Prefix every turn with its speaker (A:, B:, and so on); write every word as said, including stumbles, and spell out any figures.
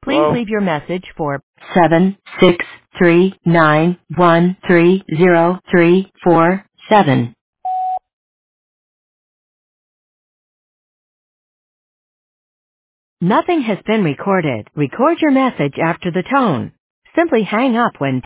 A: Please
B: Hello?
A: leave your message for seven six three nine one three zero three four seven. Nothing has been recorded. Record your message after the tone. Simply hang up when